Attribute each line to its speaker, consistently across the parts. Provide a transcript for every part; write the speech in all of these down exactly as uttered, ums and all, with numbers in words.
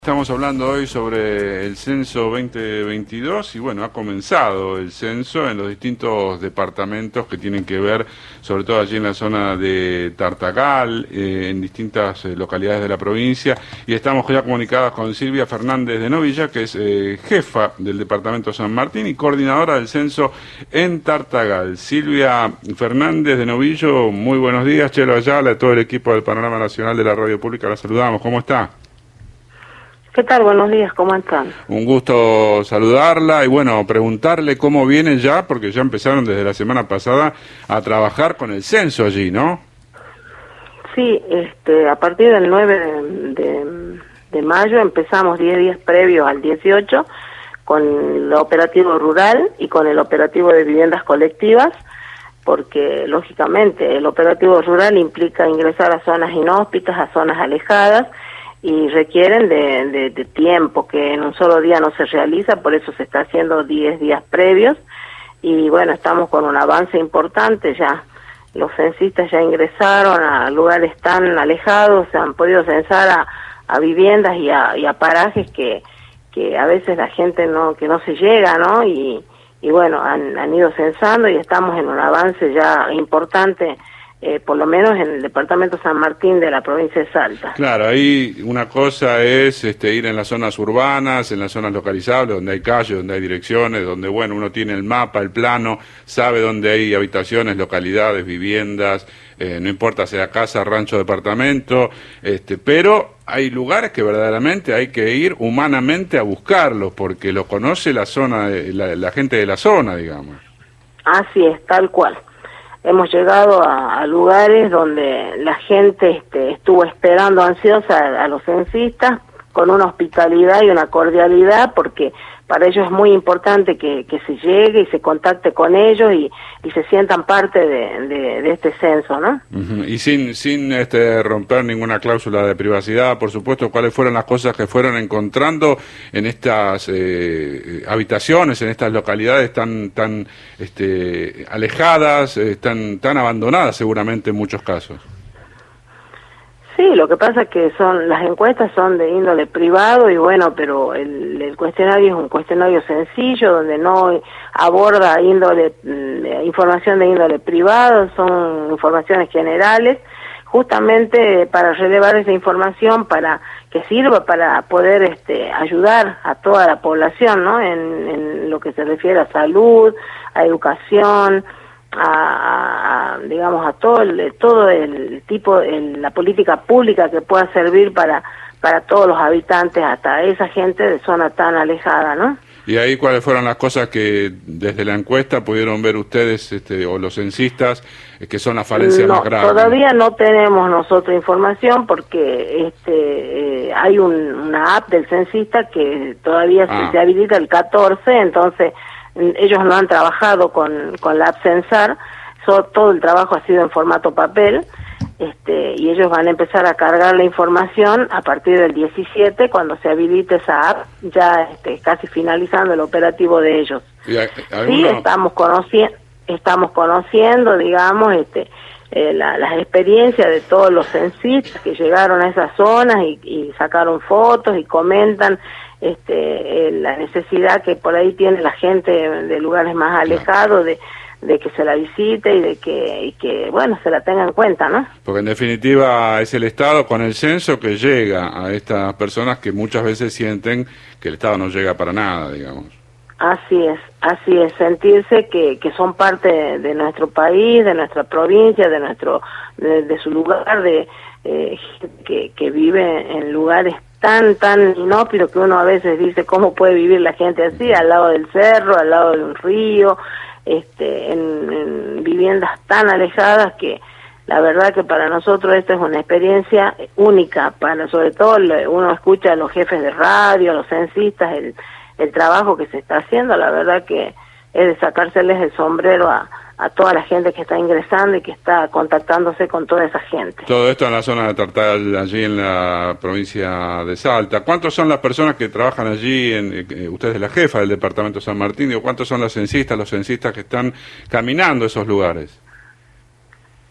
Speaker 1: Estamos hablando hoy sobre el censo veinte veintidós y bueno, ha comenzado el censo en los distintos departamentos que tienen que ver, sobre todo allí en la zona de Tartagal, eh, en distintas eh, localidades de la provincia, y estamos ya comunicadas con Silvia Fernández de Novilla, que es eh, jefa del departamento San Martín y coordinadora del censo en Tartagal. Silvia Fernández de Novillo, muy buenos días. Chelo Ayala, todo el equipo del Panorama Nacional de la Radio Pública, la saludamos. ¿Cómo está?
Speaker 2: ¿Qué tal? Buenos días, ¿cómo están?
Speaker 1: Un gusto saludarla y bueno, preguntarle cómo vienen ya, porque ya empezaron desde la semana pasada a trabajar con el censo allí, ¿no?
Speaker 2: Sí, este, a partir del nueve de, de, de mayo empezamos diez días previos al dieciocho con el operativo rural y con el operativo de viviendas colectivas, porque lógicamente el operativo rural implica ingresar a zonas inhóspitas, a zonas alejadas, y requieren de, de, de tiempo que en un solo día no se realiza, por eso se está haciendo diez días previos, y bueno, estamos con un avance importante ya. Los censistas ya ingresaron a lugares tan alejados, se han podido censar a, a viviendas y a, y a parajes que, que a veces la gente no, que no se llega, ¿no? Y, y bueno, han, han ido censando y estamos en un avance ya importante. Eh, por lo menos en el departamento San Martín de la provincia de Salta.
Speaker 1: Claro, ahí una cosa es este, ir en las zonas urbanas, en las zonas localizables, donde hay calles, donde hay direcciones, donde bueno, uno tiene el mapa, el plano, sabe dónde hay habitaciones, localidades, viviendas, eh, no importa sea casa, rancho, departamento, este, pero hay lugares que verdaderamente hay que ir humanamente a buscarlos, porque lo conoce la zona, la, la gente de la zona, digamos.
Speaker 2: Así es, tal cual. Hemos llegado a, a lugares donde la gente este, estuvo esperando ansiosa a, a los censistas con una hospitalidad y una cordialidad, porque para ellos es muy importante que, que se llegue y se contacte con ellos y, y se sientan parte de, de, de este censo, ¿no?
Speaker 1: Uh-huh. Y sin sin este, romper ninguna cláusula de privacidad, por supuesto, ¿cuáles fueron las cosas que fueron encontrando en estas eh, habitaciones, en estas localidades tan tan este, alejadas, eh, tan tan abandonadas seguramente en muchos casos?
Speaker 2: Sí, lo que pasa es que son las encuestas son de índole privado y bueno, pero el, el cuestionario es un cuestionario sencillo donde no aborda índole eh, información de índole privado, son informaciones generales, justamente para relevar esa información, para que sirva para poder este, ayudar a toda la población, ¿no? En, en lo que se refiere a salud, a educación, A, a digamos a todo el todo el tipo el, la política pública que pueda servir para para todos los habitantes, hasta esa gente de zona tan alejada, ¿no?
Speaker 1: Y ahí, ¿cuáles fueron las cosas que desde la encuesta pudieron ver ustedes este, o los censistas eh, que son las falencias
Speaker 2: no,
Speaker 1: más graves?
Speaker 2: Todavía no tenemos nosotros información porque este eh, hay un, una app del censista que todavía ah. se, se habilita el catorce, entonces ellos no han trabajado con, con la app Censar, so, todo el trabajo ha sido en formato papel, este, y ellos van a empezar a cargar la información a partir del diecisiete, cuando se habilite esa app, ya este, casi finalizando el operativo de ellos.
Speaker 1: ¿Y hay,
Speaker 2: sí, estamos conociendo, estamos conociendo, digamos, este, eh, la, las experiencias de todos los censistas que llegaron a esas zonas y, y sacaron fotos y comentan este, eh, la necesidad que por ahí tiene la gente de lugares más alejados de, de que se la visite y de que, y que, bueno, se la tenga en cuenta, ¿no?
Speaker 1: Porque en definitiva es el Estado con el censo que llega a estas personas que muchas veces sienten que el Estado no llega para nada, digamos.
Speaker 2: Así es, así es, sentirse que, que son parte de, de nuestro país, de nuestra provincia, de nuestro, de, de su lugar, de eh, que, que vive en lugares tan, tan inhóspitos que uno a veces dice cómo puede vivir la gente así, al lado del cerro, al lado de un río, este, en, en viviendas tan alejadas que la verdad que para nosotros esta es una experiencia única, para sobre todo uno escucha a los jefes de radio, a los censistas, el, el trabajo que se está haciendo, la verdad que es de sacárseles el sombrero a a toda la gente que está ingresando y que está contactándose con toda esa gente.
Speaker 1: Todo esto en la zona de Tartagal, allí en la provincia de Salta. ¿Cuántos son las personas que trabajan allí? En, eh, usted es la jefa del departamento San Martín, digo, ¿cuántos son los censistas, los censistas que están caminando esos lugares?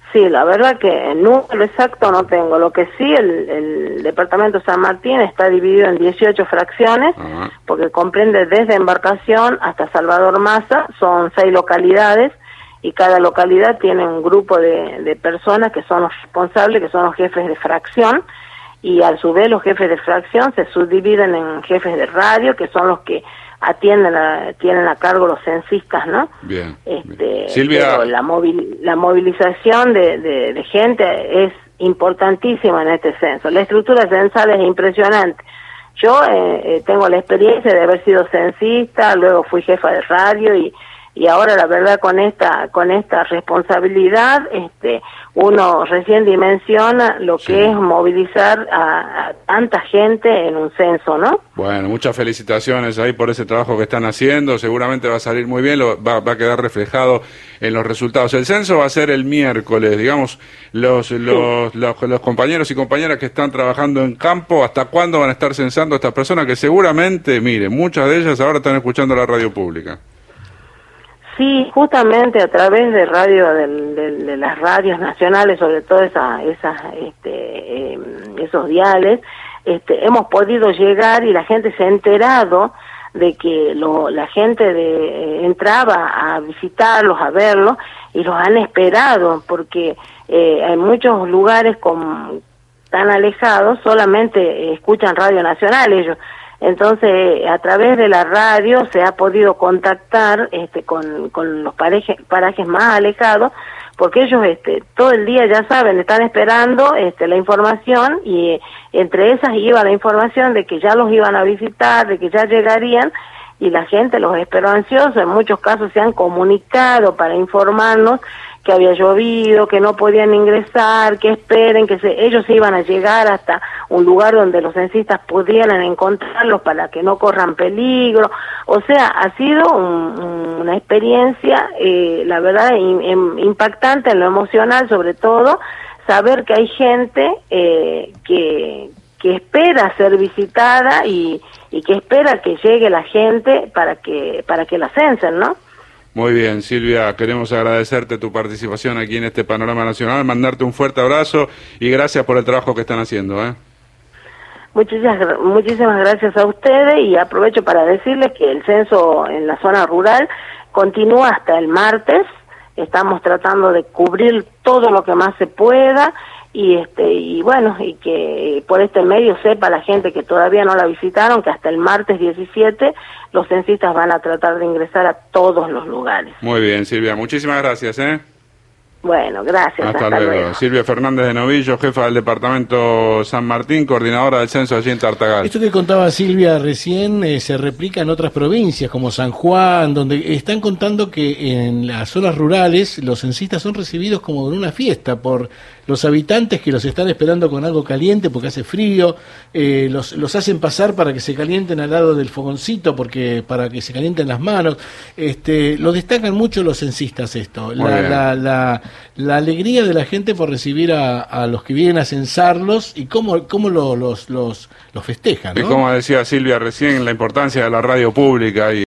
Speaker 2: Sí, la verdad que el número exacto no tengo. Lo que sí, el, el departamento San Martín está dividido en dieciocho fracciones, uh-huh. porque comprende desde Embarcación hasta Salvador Massa, son seis localidades, y cada localidad tiene un grupo de, de personas que son los responsables, que son los jefes de fracción, y a su vez los jefes de fracción se subdividen en jefes de radio, que son los que atienden, a, tienen a cargo los censistas, ¿no?
Speaker 1: Bien.
Speaker 2: Este,
Speaker 1: bien. Silvia.
Speaker 2: Pero la, movil, la movilización de, de, de gente es importantísima en este censo. La estructura censal es impresionante. Yo eh, eh, tengo la experiencia de haber sido censista, luego fui jefa de radio y y ahora la verdad con esta con esta responsabilidad este uno recién dimensiona lo sí. que es movilizar a, a tanta gente en un censo, ¿no?
Speaker 1: Bueno, muchas felicitaciones ahí por ese trabajo que están haciendo, seguramente va a salir muy bien, lo, va, va a quedar reflejado en los resultados. El censo va a ser el miércoles, digamos, los, sí. los, los, los compañeros y compañeras que están trabajando en campo, ¿hasta cuándo van a estar censando a estas personas que seguramente, mire, muchas de ellas ahora están escuchando la radio pública?
Speaker 2: Sí, justamente a través de radio, de, de, de las radios nacionales, sobre todo esa, esas, este, eh, esos diales, este, hemos podido llegar y la gente se ha enterado de que lo, la gente de, eh, entraba a visitarlos, a verlos, y los han esperado, porque eh, hay muchos lugares con, tan alejados, solamente escuchan Radio Nacional ellos. Entonces, a través de la radio se ha podido contactar este, con, con los parajes, parajes más alejados, porque ellos este, todo el día, ya saben, están esperando este, la información, y eh, entre esas iba la información de que ya los iban a visitar, de que ya llegarían, y la gente los esperó ansiosos. En muchos casos se han comunicado para informarnos que había llovido, que no podían ingresar, que esperen, que se, ellos iban a llegar hasta un lugar donde los censistas pudieran encontrarlos para que no corran peligro. O sea, ha sido un, una experiencia, eh, la verdad, in, in, impactante en lo emocional, sobre todo, saber que hay gente eh, que, que espera ser visitada y, y que espera que llegue la gente para que, para que la censen, ¿no?
Speaker 1: Muy bien, Silvia, queremos agradecerte tu participación aquí en este Panorama Nacional, mandarte un fuerte abrazo y gracias por el trabajo que están haciendo, ¿eh?
Speaker 2: Muchísimas, muchísimas gracias a ustedes, y aprovecho para decirles que el censo en la zona rural continúa hasta el martes. Estamos tratando de cubrir todo lo que más se pueda, y este y bueno, y que por este medio sepa la gente que todavía no la visitaron que hasta el martes diecisiete los censistas van a tratar de ingresar a todos los lugares.
Speaker 1: Muy bien, Silvia, muchísimas gracias, ¿eh?
Speaker 2: Bueno, gracias.
Speaker 1: Hasta,
Speaker 2: hasta
Speaker 1: luego.
Speaker 2: luego.
Speaker 1: Silvia Fernández de Novillo, jefa del departamento San Martín, coordinadora del censo allí en Tartagal.
Speaker 3: Esto que contaba Silvia recién eh, se replica en otras provincias como San Juan, donde están contando que en las zonas rurales los censistas son recibidos como en una fiesta por los habitantes que los están esperando con algo caliente porque hace frío, eh, los, los hacen pasar para que se calienten al lado del fogoncito, porque para que se calienten las manos. Este, lo destacan mucho los censistas esto, la, la, la, la alegría de la gente por recibir a, a los que vienen a censarlos y cómo, cómo lo, los, los, los festejan, ¿no?
Speaker 1: Y como decía Silvia recién, la importancia de la radio pública y